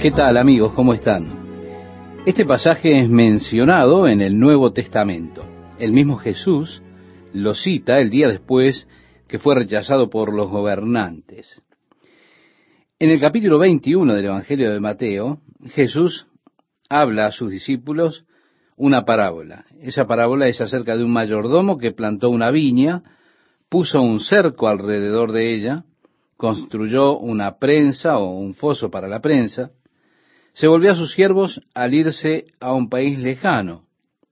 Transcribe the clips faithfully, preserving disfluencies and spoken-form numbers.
¿Qué tal, amigos? ¿Cómo están? Este pasaje es mencionado en el Nuevo Testamento. El mismo Jesús lo cita el día después que fue rechazado por los gobernantes. En el capítulo veintiuno del Evangelio de Mateo, Jesús habla a sus discípulos una parábola. Esa parábola es acerca de un mayordomo que plantó una viña, puso un cerco alrededor de ella, construyó una prensa o un foso para la prensa, se volvió a sus siervos al irse a un país lejano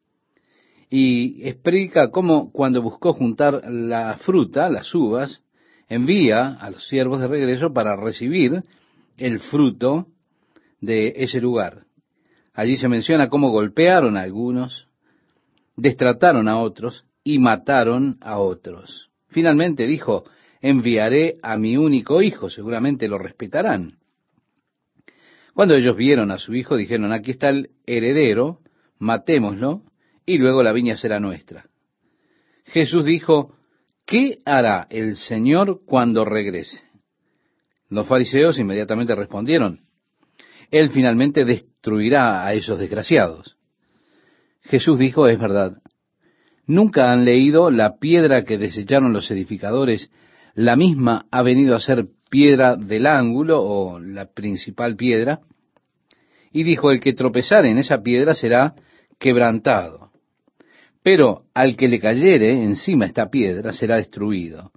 y explica cómo cuando buscó juntar la fruta, las uvas, envía a los siervos de regreso para recibir el fruto de ese lugar. Allí se menciona cómo golpearon a algunos, destrataron a otros y mataron a otros. Finalmente dijo, enviaré a mi único hijo, seguramente lo respetarán. Cuando ellos vieron a su hijo, dijeron, aquí está el heredero, matémoslo, y luego la viña será nuestra. Jesús dijo, ¿qué hará el Señor cuando regrese? Los fariseos inmediatamente respondieron, Él finalmente destruirá a esos desgraciados. Jesús dijo, es verdad, ¿nunca han leído la piedra que desecharon los edificadores? La misma ha venido a ser piedra del ángulo o la principal piedra. Y dijo, el que tropezare en esa piedra será quebrantado. Pero al que le cayere encima esta piedra será destruido.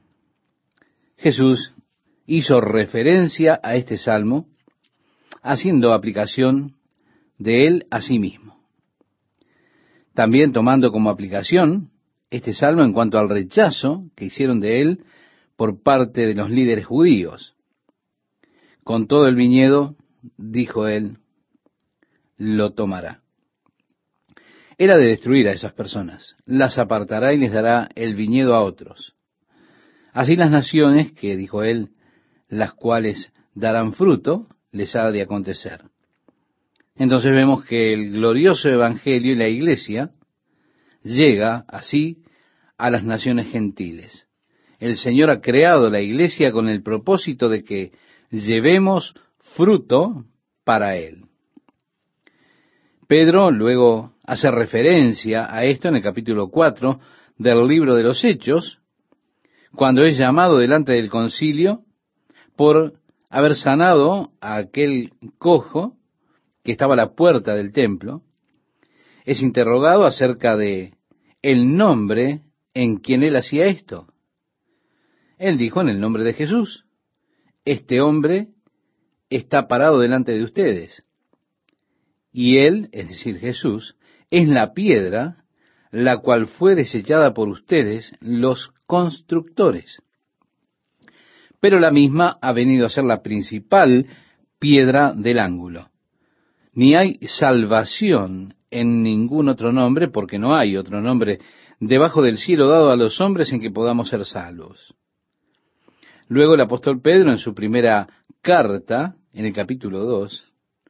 Jesús hizo referencia a este salmo, haciendo aplicación de él a sí mismo. También tomando como aplicación este salmo en cuanto al rechazo que hicieron de él por parte de los líderes judíos. Con todo el viñedo, dijo él, lo tomará. Era de destruir a esas personas, las apartará y les dará el viñedo a otros. Así las naciones, que dijo él, las cuales darán fruto, les ha de acontecer. Entonces vemos que el glorioso evangelio y la iglesia llega así a las naciones gentiles. El Señor ha creado la iglesia con el propósito de que llevemos fruto para Él. Pedro luego hace referencia a esto en el capítulo cuatro del libro de los Hechos, cuando es llamado delante del concilio por haber sanado a aquel cojo que estaba a la puerta del templo. Es interrogado acerca de el nombre en quien él hacía esto. Él dijo, en el nombre de Jesús, este hombre está parado delante de ustedes. Y él, es decir, Jesús, es la piedra la cual fue desechada por ustedes, los constructores. Pero la misma ha venido a ser la principal piedra del ángulo. Ni hay salvación en ningún otro nombre, porque no hay otro nombre debajo del cielo dado a los hombres en que podamos ser salvos. Luego el apóstol Pedro, en su primera carta, en el capítulo dos,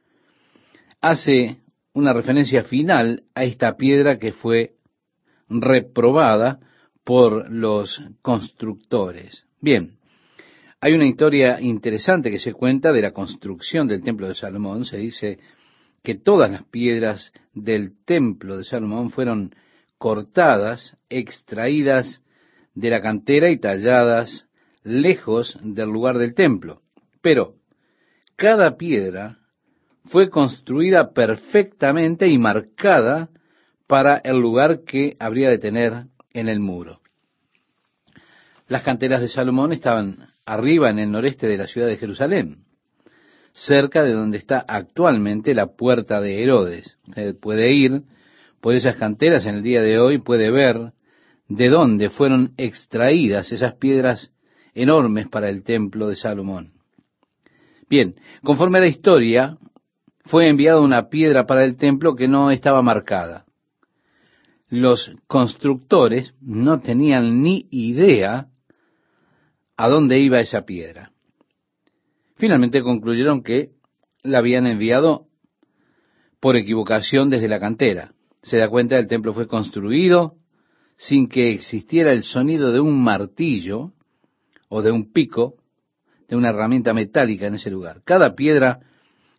hace una referencia final a esta piedra que fue reprobada por los constructores. Bien, hay una historia interesante que se cuenta de la construcción del templo de Salomón. Se dice que todas las piedras del templo de Salomón fueron cortadas, extraídas de la cantera y talladas lejos del lugar del templo. Pero cada piedra fue construida perfectamente y marcada para el lugar que habría de tener en el muro. Las canteras de Salomón estaban arriba en el noreste de la ciudad de Jerusalén, cerca de donde está actualmente la puerta de Herodes. Usted puede ir por esas canteras en el día de hoy, puede ver de dónde fueron extraídas esas piedras enormes para el templo de Salomón. Bien, conforme a la historia, fue enviada una piedra para el templo que no estaba marcada. Los constructores no tenían ni idea a dónde iba esa piedra. Finalmente concluyeron que la habían enviado por equivocación desde la cantera. Se da cuenta, el templo fue construido sin que existiera el sonido de un martillo o de un pico, de una herramienta metálica en ese lugar. Cada piedra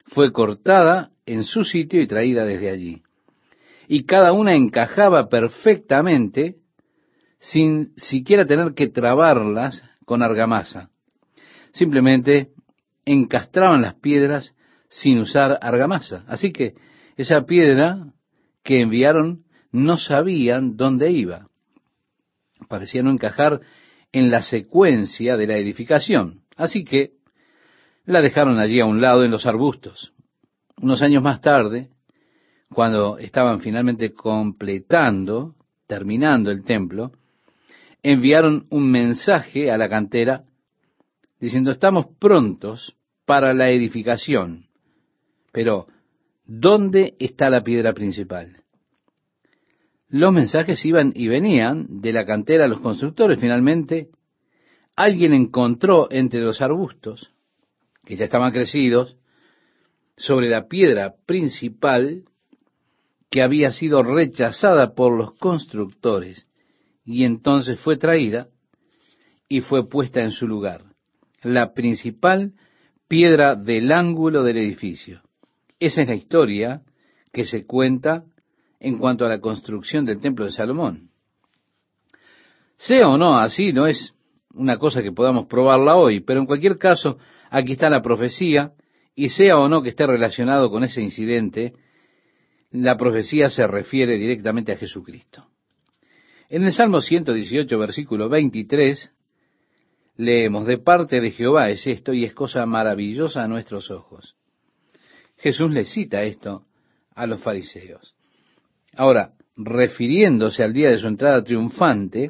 fue cortada en su sitio y traída desde allí. Y cada una encajaba perfectamente sin siquiera tener que trabarlas con argamasa. Simplemente encastraban las piedras sin usar argamasa. Así que esa piedra que enviaron no sabían dónde iba. Parecía no encajar en la secuencia de la edificación. Así que la dejaron allí a un lado en los arbustos. Unos años más tarde, cuando estaban finalmente completando, terminando el templo, enviaron un mensaje a la cantera diciendo: estamos prontos para la edificación, pero ¿dónde está la piedra principal? Los mensajes iban y venían de la cantera a los constructores. Finalmente, alguien encontró entre los arbustos, que ya estaban crecidos, sobre la piedra principal que había sido rechazada por los constructores, y entonces fue traída y fue puesta en su lugar, la principal piedra del ángulo del edificio. Esa es la historia que se cuenta en cuanto a la construcción del templo de Salomón. Sea o no así, no es una cosa que podamos probarla hoy, pero en cualquier caso, aquí está la profecía, y sea o no que esté relacionado con ese incidente, la profecía se refiere directamente a Jesucristo. En el Salmo ciento dieciocho, versículo veintitrés, leemos: de parte de Jehová es esto, y es cosa maravillosa a nuestros ojos. Jesús le cita esto a los fariseos. Ahora, refiriéndose al día de su entrada triunfante,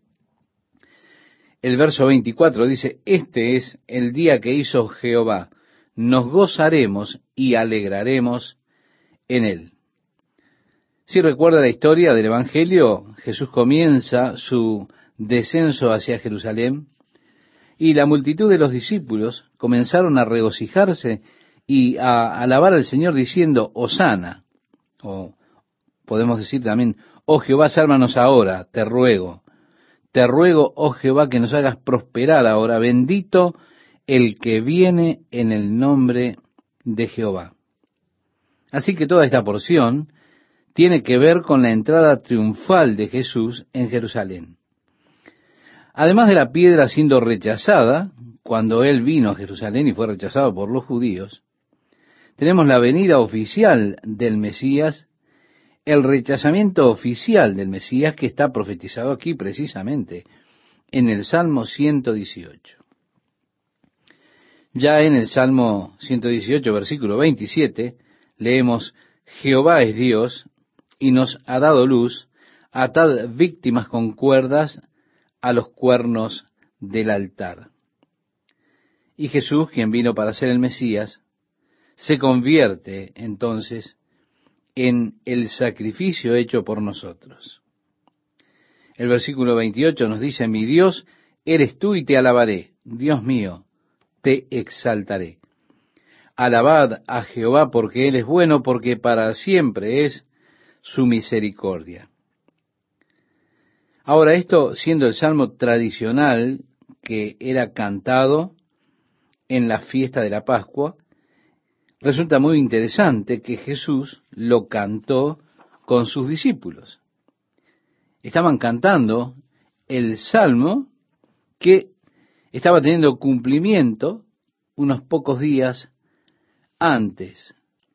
el verso veinticuatro dice: este es el día que hizo Jehová, nos gozaremos y alegraremos en él. Si recuerda la historia del Evangelio, Jesús comienza su descenso hacia Jerusalén y la multitud de los discípulos comenzaron a regocijarse y a alabar al Señor diciendo: Hosana, o podemos decir también: oh Jehová, sálvanos ahora, te ruego. Te ruego, oh Jehová, que nos hagas prosperar ahora. Bendito el que viene en el nombre de Jehová. Así que toda esta porción tiene que ver con la entrada triunfal de Jesús en Jerusalén. Además de la piedra siendo rechazada, cuando él vino a Jerusalén y fue rechazado por los judíos, tenemos la venida oficial del Mesías, el rechazamiento oficial del Mesías que está profetizado aquí precisamente en el Salmo ciento dieciocho. Ya en el Salmo ciento dieciocho, versículo veintisiete, leemos: Jehová es Dios y nos ha dado luz, atad víctimas con cuerdas a los cuernos del altar. Y Jesús, quien vino para ser el Mesías, se convierte entonces en el sacrificio hecho por nosotros. El versículo veintiocho nos dice: mi Dios eres tú y te alabaré, Dios mío, te exaltaré. Alabad a Jehová porque Él es bueno, porque para siempre es su misericordia. Ahora, esto siendo el salmo tradicional que era cantado en la fiesta de la Pascua, resulta muy interesante que Jesús lo cantó con sus discípulos. Estaban cantando el salmo que estaba teniendo cumplimiento unos pocos días antes.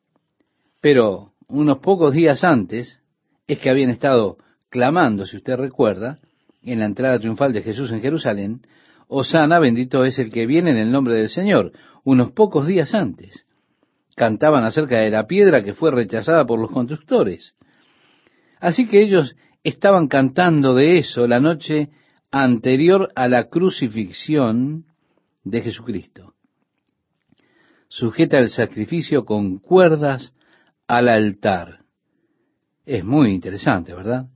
Pero unos pocos días antes es que habían estado clamando, si usted recuerda, en la entrada triunfal de Jesús en Jerusalén: Hosana, bendito es el que viene en el nombre del Señor. Unos pocos días antes cantaban acerca de la piedra que fue rechazada por los constructores. Así que ellos estaban cantando de eso la noche anterior a la crucifixión de Jesucristo. Sujeta el sacrificio con cuerdas al altar. Es muy interesante, ¿verdad?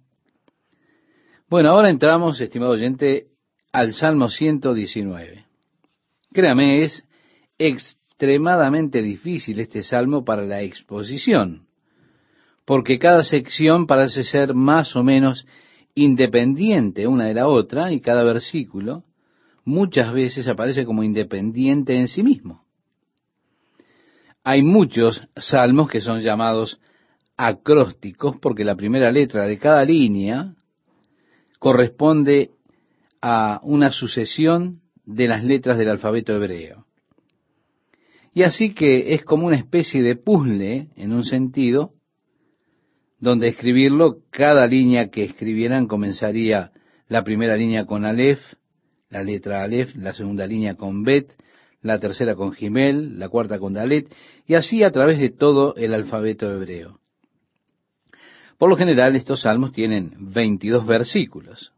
Bueno, ahora entramos, estimado oyente, al Salmo ciento diecinueve. Créame, es extremadamente difícil este salmo para la exposición, porque cada sección parece ser más o menos independiente una de la otra, y cada versículo muchas veces aparece como independiente en sí mismo. Hay muchos salmos que son llamados acrósticos porque la primera letra de cada línea corresponde a una sucesión de las letras del alfabeto hebreo. Y así que es como una especie de puzzle, en un sentido, donde escribirlo, cada línea que escribieran comenzaría la primera línea con Aleph, la letra Aleph, la segunda línea con Bet, la tercera con Gimel, la cuarta con Dalet, y así a través de todo el alfabeto hebreo. Por lo general, estos salmos tienen veintidós versículos.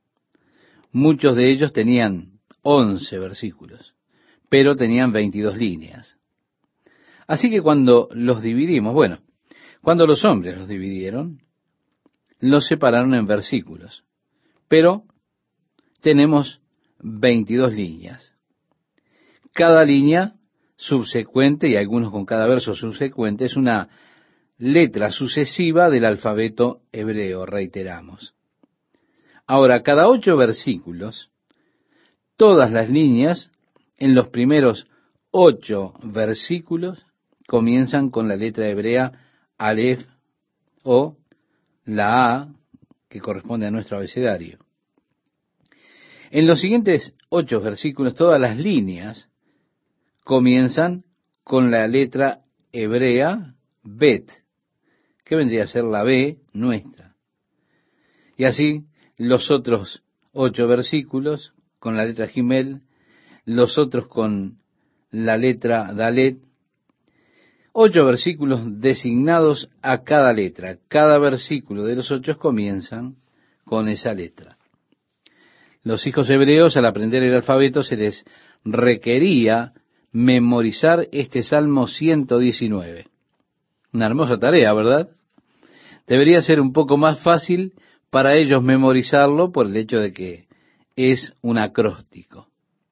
Muchos de ellos tenían once versículos, pero tenían veintidós líneas. Así que cuando los dividimos, bueno, cuando los hombres los dividieron, los separaron en versículos, pero tenemos veintidós líneas. Cada línea subsecuente, y algunos con cada verso subsecuente, es una letra sucesiva del alfabeto hebreo, reiteramos. Ahora, cada ocho versículos, todas las líneas en los primeros ocho versículos comienzan con la letra hebrea Aleph o la A, que corresponde a nuestro abecedario. En los siguientes ocho versículos, todas las líneas comienzan con la letra hebrea Bet, que vendría a ser la B nuestra. Y así, los otros ocho versículos con la letra Gimel, los otros con la letra Dalet, ocho versículos designados a cada letra. Cada versículo de los ocho comienzan con esa letra. Los hijos hebreos, al aprender el alfabeto, se les requería memorizar este Salmo ciento diecinueve. Una hermosa tarea, ¿verdad? Debería ser un poco más fácil para ellos memorizarlo por el hecho de que es un acróstico.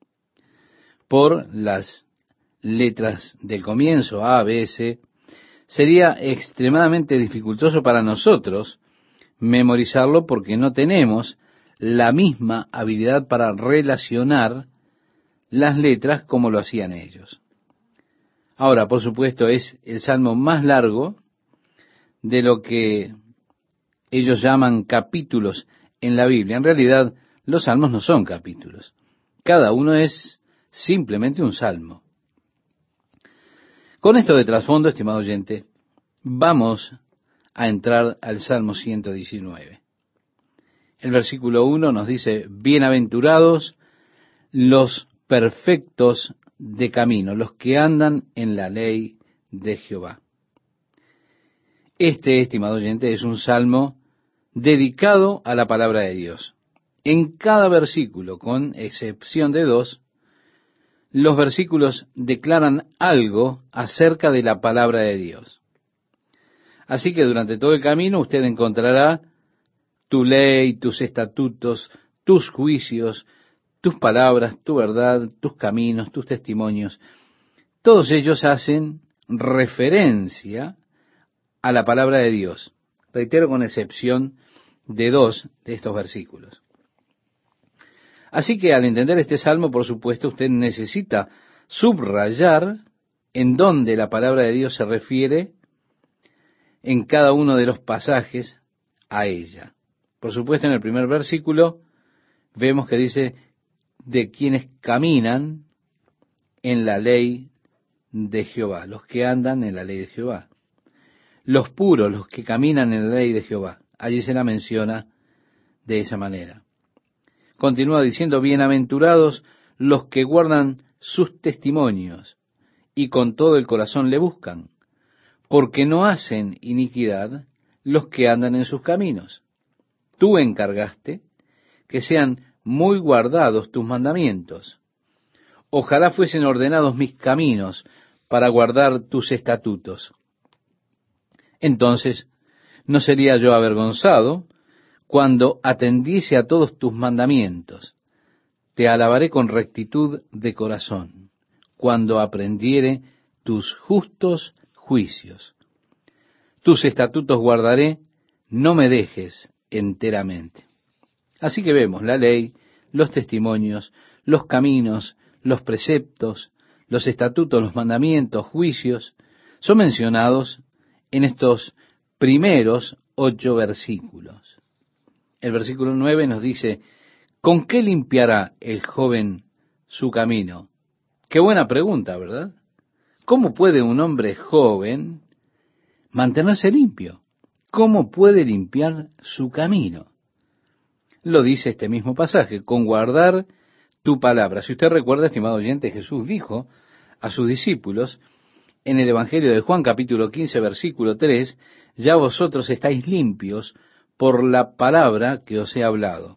Por las letras del comienzo, A, B, C, sería extremadamente dificultoso para nosotros memorizarlo porque no tenemos la misma habilidad para relacionar las letras como lo hacían ellos. Ahora, por supuesto, es el salmo más largo de lo que ellos llaman capítulos en la Biblia. En realidad, los salmos no son capítulos. Cada uno es simplemente un salmo. Con esto de trasfondo, estimado oyente, vamos a entrar al Salmo ciento diecinueve. El versículo uno nos dice: bienaventurados los perfectos de camino, los que andan en la ley de Jehová. Este, estimado oyente, es un salmo dedicado a la palabra de Dios. En cada versículo, con excepción de dos, los versículos declaran algo acerca de la palabra de Dios. Así que durante todo el camino usted encontrará tu ley, tus estatutos, tus juicios, tus palabras, tu verdad, tus caminos, tus testimonios. Todos ellos hacen referencia a la palabra de Dios. Reitero, con excepción de dos de estos versículos. Así que al entender este salmo, por supuesto, usted necesita subrayar en dónde la palabra de Dios se refiere en cada uno de los pasajes a ella. Por supuesto, en el primer versículo vemos que dice de quienes caminan en la ley de Jehová, los que andan en la ley de Jehová. Los puros, los que caminan en la ley de Jehová. Allí se la menciona de esa manera. Continúa diciendo: bienaventurados los que guardan sus testimonios y con todo el corazón le buscan, porque no hacen iniquidad los que andan en sus caminos. Tú encargaste que sean muy guardados tus mandamientos. Ojalá fuesen ordenados mis caminos para guardar tus estatutos. Entonces no sería yo avergonzado cuando atendiese a todos tus mandamientos. Te alabaré con rectitud de corazón, cuando aprendiere tus justos juicios. Tus estatutos guardaré, no me dejes enteramente. Así que vemos la ley, los testimonios, los caminos, los preceptos, los estatutos, los mandamientos, juicios, son mencionados en estos primeros ocho versículos. El versículo nueve nos dice, ¿con qué limpiará el joven su camino? Qué buena pregunta, ¿verdad? ¿Cómo puede un hombre joven mantenerse limpio? ¿Cómo puede limpiar su camino? Lo dice este mismo pasaje, con guardar tu palabra. Si usted recuerda, estimado oyente, Jesús dijo a sus discípulos en el Evangelio de Juan capítulo quince, versículo tres, ya vosotros estáis limpios por la palabra que os he hablado.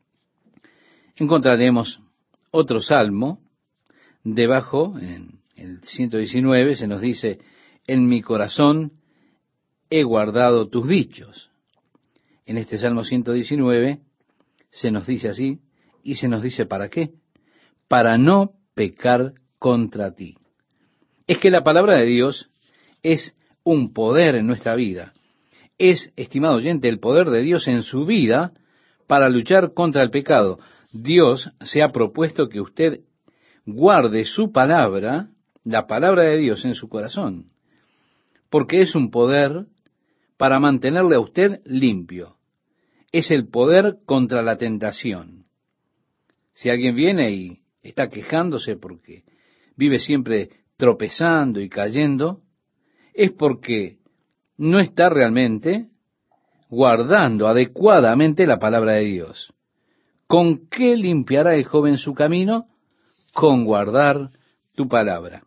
Encontraremos otro salmo, debajo, en el ciento diecinueve, se nos dice, en mi corazón he guardado tus dichos. En este Salmo ciento diecinueve se nos dice así, y se nos dice ¿para qué? Para no pecar contra ti. Es que la palabra de Dios es un poder en nuestra vida. Es, estimado oyente, el poder de Dios en su vida para luchar contra el pecado. Dios se ha propuesto que usted guarde su palabra, la palabra de Dios en su corazón, porque es un poder para mantenerle a usted limpio. Es el poder contra la tentación. Si alguien viene y está quejándose porque vive siempre tropezando y cayendo, es porque no está realmente guardando adecuadamente la palabra de Dios. ¿Con qué limpiará el joven su camino? Con guardar tu palabra.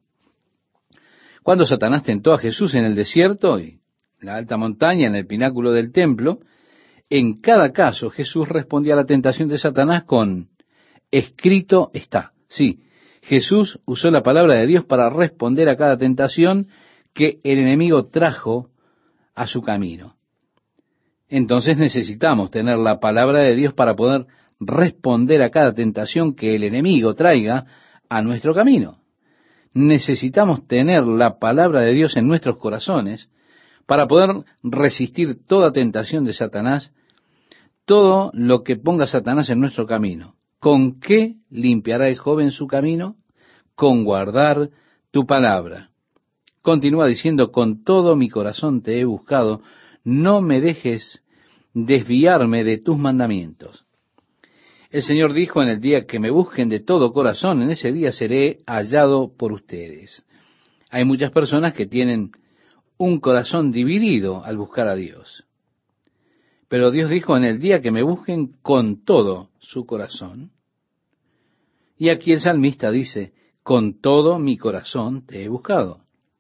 Cuando Satanás tentó a Jesús en el desierto y en la alta montaña, en el pináculo del templo, en cada caso Jesús respondía a la tentación de Satanás con, escrito está. Sí, Jesús usó la palabra de Dios para responder a cada tentación que el enemigo trajo a su camino. Entonces necesitamos tener la palabra de Dios para poder responder a cada tentación que el enemigo traiga a nuestro camino. Necesitamos tener la palabra de Dios en nuestros corazones para poder resistir toda tentación de Satanás, todo lo que ponga Satanás en nuestro camino. ¿Con qué limpiará el joven su camino? Con guardar tu palabra. Continúa diciendo, con todo mi corazón te he buscado, no me dejes desviarme de tus mandamientos. El Señor dijo, en el día que me busquen de todo corazón, en ese día seré hallado por ustedes. Hay muchas personas que tienen un corazón dividido al buscar a Dios. Pero Dios dijo, en el día que me busquen con todo su corazón. Y aquí el salmista dice, con todo mi corazón te he buscado.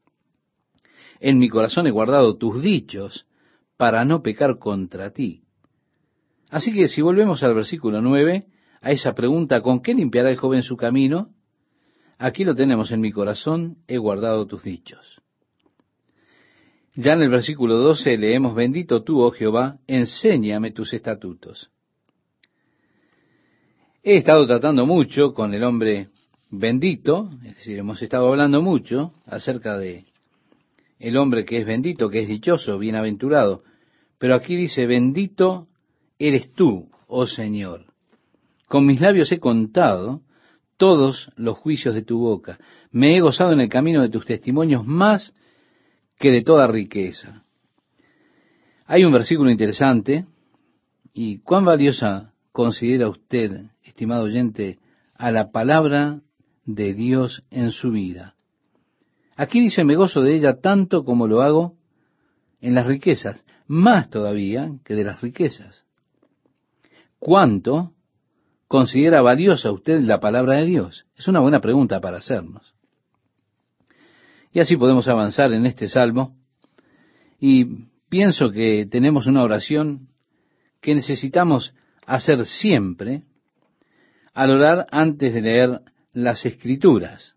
En mi corazón he guardado tus dichos para no pecar contra ti. Así que si volvemos al versículo nueve, a esa pregunta, ¿con qué limpiará el joven su camino? Aquí lo tenemos, en mi corazón he guardado tus dichos. Ya en el versículo doce leemos, bendito tú, oh Jehová, enséñame tus estatutos. He estado tratando mucho con el hombre bendito, es decir, hemos estado hablando mucho acerca de el hombre que es bendito, que es dichoso, bienaventurado. Pero aquí dice, bendito eres tú, oh Señor. Con mis labios he contado todos los juicios de tu boca. Me he gozado en el camino de tus testimonios más que de toda riqueza. Hay un versículo interesante, y cuán valiosa considera usted, estimado oyente, a la palabra de Dios en su vida. Aquí dice, me gozo de ella tanto como lo hago en las riquezas, más todavía que de las riquezas. ¿Cuánto considera valiosa usted la palabra de Dios? Es una buena pregunta para hacernos. Y así podemos avanzar en este salmo, y pienso que tenemos una oración que necesitamos hacer siempre al orar antes de leer las Escrituras.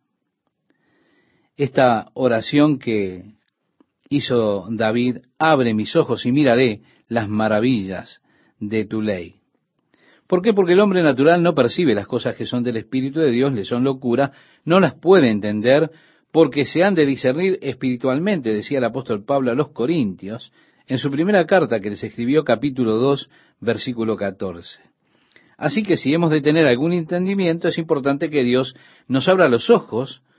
Esta oración que hizo David, abre mis ojos y miraré las maravillas de tu ley. ¿Por qué? Porque el hombre natural no percibe las cosas que son del Espíritu de Dios, le son locura, no las puede entender, porque se han de discernir espiritualmente, decía el apóstol Pablo a los Corintios, en su primera carta que les escribió, capítulo dos, versículo catorce. Así que si hemos de tener algún entendimiento, es importante que Dios nos abra los ojos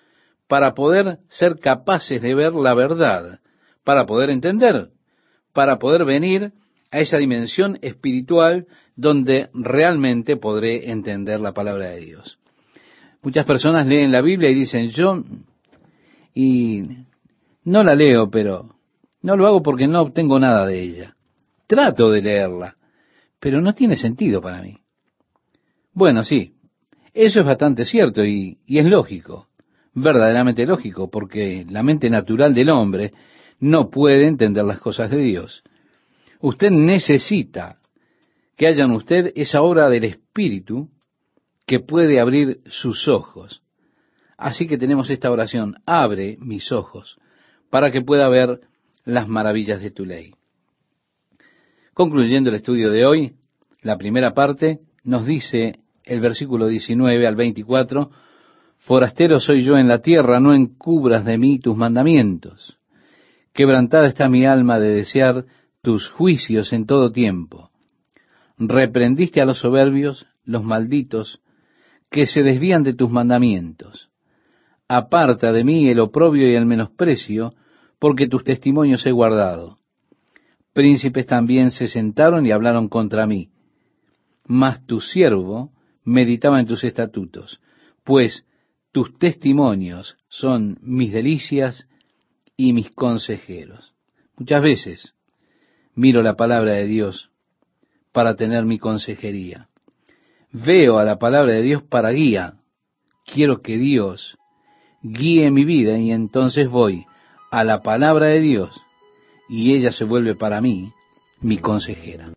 para poder ser capaces de ver la verdad, para poder entender, para poder venir a esa dimensión espiritual donde realmente podré entender la palabra de Dios. Muchas personas leen la Biblia y dicen, yo, y no la leo, pero no lo hago porque no obtengo nada de ella. Trato de leerla, pero no tiene sentido para mí. Bueno, sí, eso es bastante cierto y, y es lógico, verdaderamente lógico, porque la mente natural del hombre no puede entender las cosas de Dios. Usted necesita que haya en usted esa obra del Espíritu que puede abrir sus ojos. Así que tenemos esta oración, abre mis ojos, para que pueda ver las maravillas de tu ley. Concluyendo el estudio de hoy, la primera parte nos dice el versículo diecinueve al veinticuatro, forastero soy yo en la tierra, no encubras de mí tus mandamientos. Quebrantada está mi alma de desear tus juicios en todo tiempo. Reprendiste a los soberbios, los malditos, que se desvían de tus mandamientos. Aparta de mí el oprobio y el menosprecio, porque tus testimonios he guardado. Príncipes también se sentaron y hablaron contra mí, mas tu siervo meditaba en tus estatutos, pues tus testimonios son mis delicias y mis consejeros. Muchas veces miro la palabra de Dios para tener mi consejería. Veo a la palabra de Dios para guía. Quiero que Dios guíe mi vida y entonces voy a la palabra de Dios y ella se vuelve para mí mi consejera.